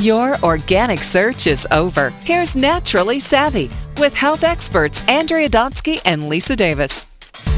Your organic search is over. Here's Naturally Savvy with health experts Andrea Donsky and Lisa Davis.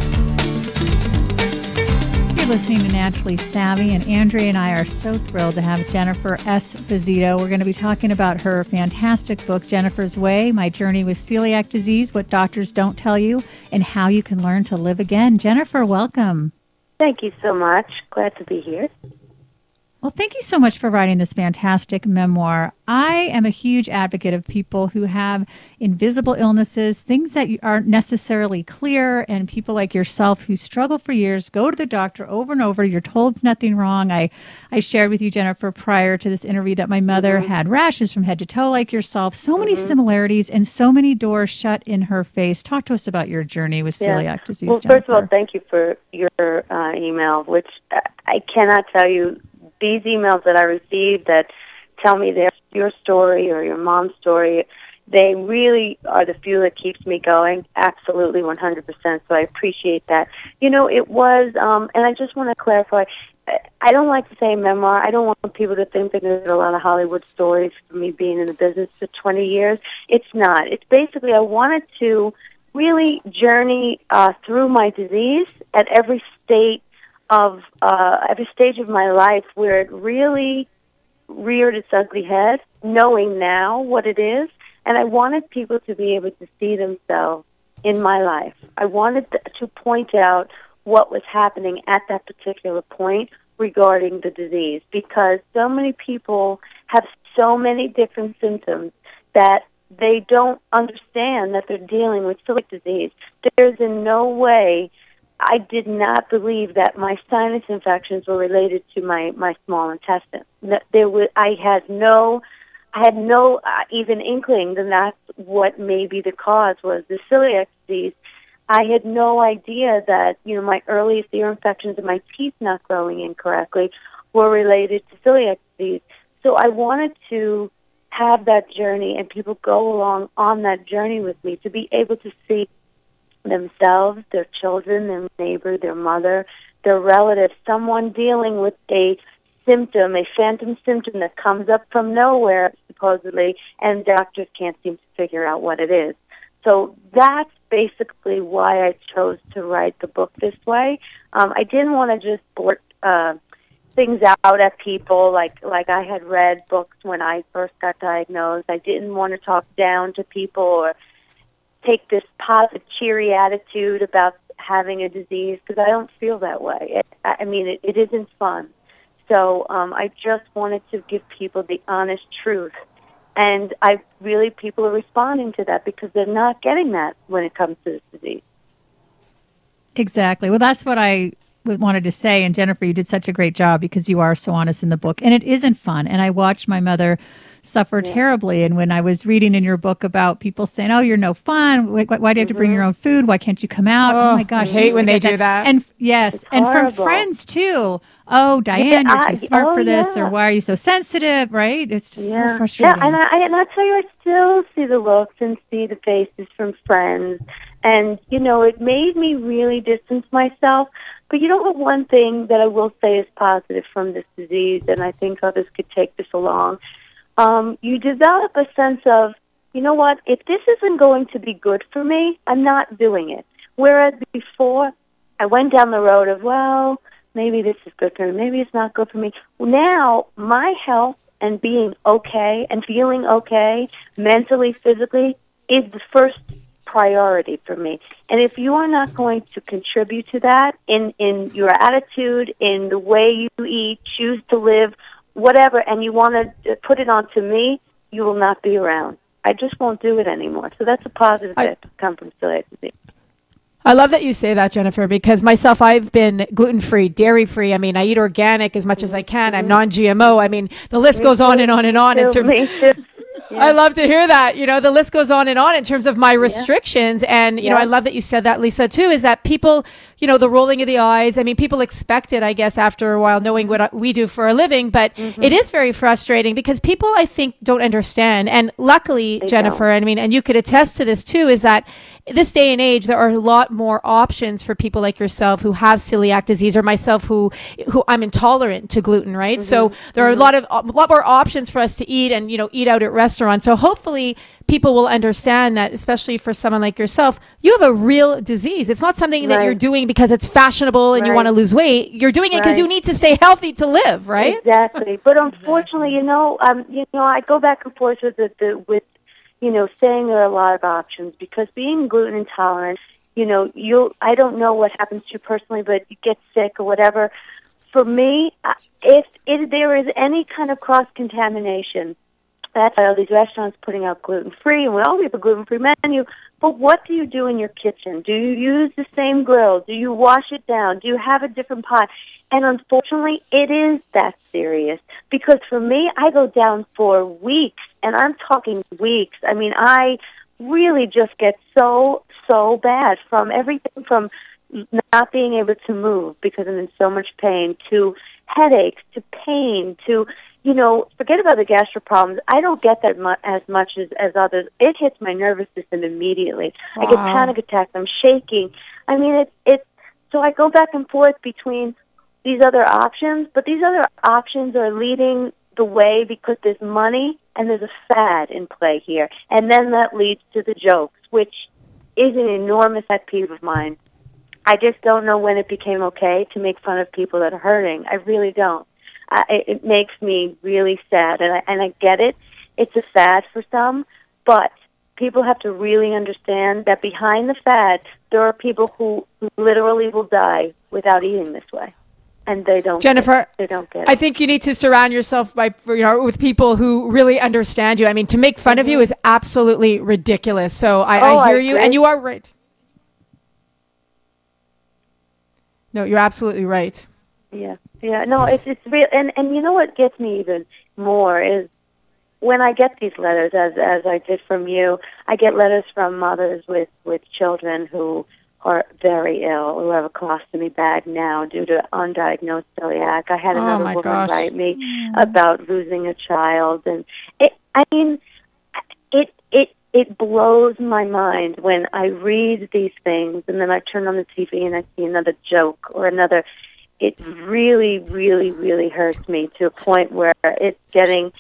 You're listening to Naturally Savvy, and Andrea and I are so thrilled to have Jennifer Esposito. We're going to be talking about her fantastic book, Jennifer's Way, My Journey with Celiac Disease, What Doctors Don't Tell You, and How You Can Learn to Live Again. Jennifer, welcome. Thank you so much. Glad to be here. Well, thank you so much for writing this fantastic memoir. I am a huge advocate of people who have invisible illnesses, things that aren't necessarily clear, and people like yourself who struggle for years, go to the doctor over and over. You're told it's nothing wrong. I shared with you, Jennifer, prior to this interview that my mother had rashes from head to toe like yourself. So many similarities and so many doors shut in her face. Talk to us about your journey with celiac disease, Well, Jennifer. first of all, thank you for your email, which I cannot tell you. These emails that I received that tell me your story or your mom's story, they really are the fuel that keeps me going. Absolutely, 100%. So I appreciate that. You know, it was, and I just want to clarify, I don't like to say memoir. I don't want people to think that there's a lot of Hollywood stories for me being in the business for 20 years. It's not. It's basically I wanted to really journey through my disease at every stage of my life where it really reared its ugly head, knowing now what it is, and I wanted people to be able to see themselves in my life. I wanted to point out what was happening at that particular point regarding the disease, because so many people have so many different symptoms that they don't understand that they're dealing with celiac disease. There's in no way I did not believe that my sinus infections were related to my small intestine. I had no even inkling that that's what maybe the cause was, the celiac disease. I had no idea that, my earliest ear infections and my teeth not growing incorrectly were related to celiac disease. So I wanted to have that journey and people go along on that journey with me to be able to see themselves, their children, their neighbor, their mother, their relative, someone dealing with a symptom, a phantom symptom that comes up from nowhere, supposedly, and doctors can't seem to figure out what it is. So that's basically why I chose to write the book this way. I didn't want to just blurt things out at people like I had read books when I first got diagnosed. I didn't want to talk down to people or take this positive, cheery attitude about having a disease, because I don't feel that way. It isn't fun. So I just wanted to give people the honest truth. And people are responding to that because they're not getting that when it comes to this disease. Exactly. Well, that's what I wanted to say. And Jennifer, you did such a great job because you are so honest in the book. And it isn't fun. And I watched my mother suffer terribly. And when I was reading in your book about people saying, "Oh, you're no fun. Why do you have to bring your own food? Why can't you come out?" Oh my gosh. I hate when they do that. And yes. And from friends too. "Oh, Diane, you're too smart for this." Or "Why are you so sensitive?" Right? It's just so frustrating. Yeah, and I tell you, I still see the looks and see the faces from friends. And, it made me really distance myself. But one thing that I will say is positive from this disease, and I think others could take this along, you develop a sense of, if this isn't going to be good for me, I'm not doing it. Whereas before, I went down the road of, well, maybe this is good for me, maybe it's not good for me. Now, my health and being okay and feeling okay, mentally, physically, is the first priority for me. And if you are not going to contribute to that in your attitude, in the way you eat, choose to live, whatever, and you want to put it onto me, you will not be around. I just won't do it anymore. So that's a positive that come from celiac disease. I love that you say that, Jennifer, because myself, I've been gluten-free, dairy-free. I eat organic as much as I can. I'm non-GMO. The list goes on and on and on. I love to hear that. The list goes on and on in terms of my restrictions. And, I love that you said that, Lisa, too, is that people, the rolling of the eyes. I mean, people expect it, I guess, after a while, knowing what we do for a living. But it is very frustrating because people, I think, don't understand. And luckily, Jennifer, and you could attest to this, too, is that this day and age, there are a lot more options for people like yourself who have celiac disease, or myself who I'm intolerant to gluten, right? So there are a lot more options for us to eat and, eat out at restaurants. So hopefully people will understand that, especially for someone like yourself, you have a real disease. It's not something that you're doing because it's fashionable and you want to lose weight. You're doing it because you need to stay healthy to live, right? Exactly. But unfortunately, I go back and forth with saying there are a lot of options, because being gluten intolerant, I don't know what happens to you personally, but you get sick or whatever. For me, if there is any kind of cross-contamination, that's why all these restaurants putting out gluten-free, and we have a gluten-free menu. But what do you do in your kitchen? Do you use the same grill? Do you wash it down? Do you have a different pot? And unfortunately, it is that serious. Because for me, I go down for weeks, and I'm talking weeks. I mean, I really just get so bad from everything from not being able to move because I'm in so much pain, to headaches, to pain, to, forget about the gastro problems. I don't get that as much as others. It hits my nervous system immediately. Wow. I get panic attacks. I'm shaking. I mean, so I go back and forth between these other options, but these other options are leading the way because there's money and there's a fad in play here. And then that leads to the jokes, which is an enormous pet peeve of mine. I just don't know when it became okay to make fun of people that are hurting. I really don't. It makes me really sad, and I get it. It's a fad for some, but people have to really understand that behind the fad, there are people who literally will die without eating this way. And they don't. Jennifer, they don't get it. I think you need to surround yourself with people who really understand you. I mean, to make fun of you is absolutely ridiculous. So I hear you, and you are right. No, you're absolutely right. Yeah. No, it's real, and you know what gets me even more is when I get these letters, as I did from you. I get letters from mothers with children who are very ill, who have a colostomy bag now due to undiagnosed celiac. I had another woman write me about losing a child, and it blows my mind when I read these things, and then I turn on the TV and I see another joke or another. It really, really, really hurts me to a point where it's getting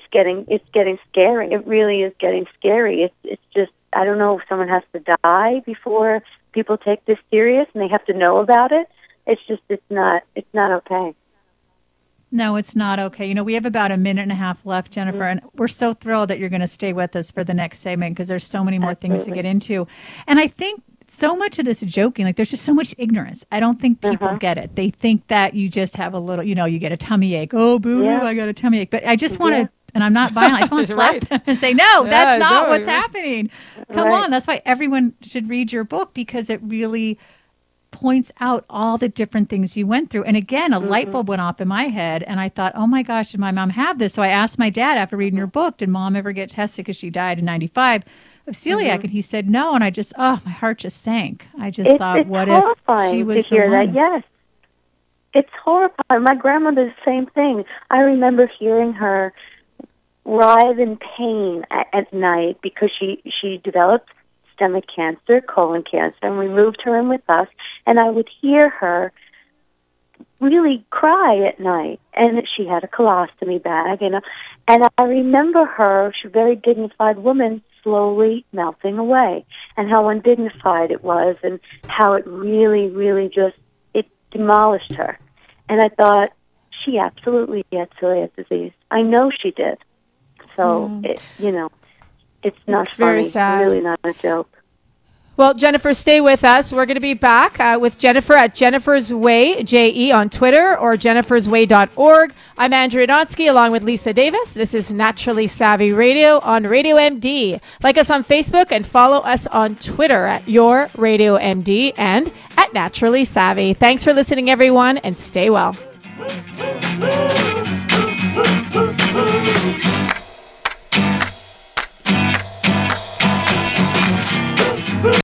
scary. It really is getting scary. It's just, I don't know if someone has to die before people take this serious, and they have to know about it. It's not okay. No, it's not okay. We have about a minute and a half left, Jennifer, and we're so thrilled that you're going to stay with us for the next segment because there's so many more things to get into. And I think so much of this joking, there's just so much ignorance. I don't think people get it. They think that you just have a little, you get a tummy ache. Oh, boo, I got a tummy ache. But I just want to, and I'm not violent, I just want to slap them and say, no, that's not what's happening. Come on. That's why everyone should read your book, because it really points out all the different things you went through. And again, a light bulb went off in my head, and I thought, oh my gosh, did my mom have this? So I asked my dad after reading your book, did mom ever get tested, because she died in 95 of celiac? And he said no, and I just, my heart just sank. I just thought, what if she was to hear that? Yes, it's horrifying. My grandmother, the same thing. I remember hearing her writhe in pain at night because she developed stomach cancer, colon cancer, and we moved her in with us, and I would hear her really cry at night, and she had a colostomy bag, and I remember her, she's a very dignified woman, slowly melting away, and how undignified it was, and how it really, really just, it demolished her. And I thought, she absolutely had celiac disease. I know she did. So, it's not funny. Very sad. Really not a joke. Well, Jennifer, stay with us. We're going to be back with Jennifer at Jennifer's Way, J-E, on Twitter, or jennifersway.org. I'm Andrea Donsky, along with Lisa Davis. This is Naturally Savvy Radio on Radio MD. Like us on Facebook and follow us on Twitter at Your Radio MD and at Naturally Savvy. Thanks for listening, everyone, and stay well.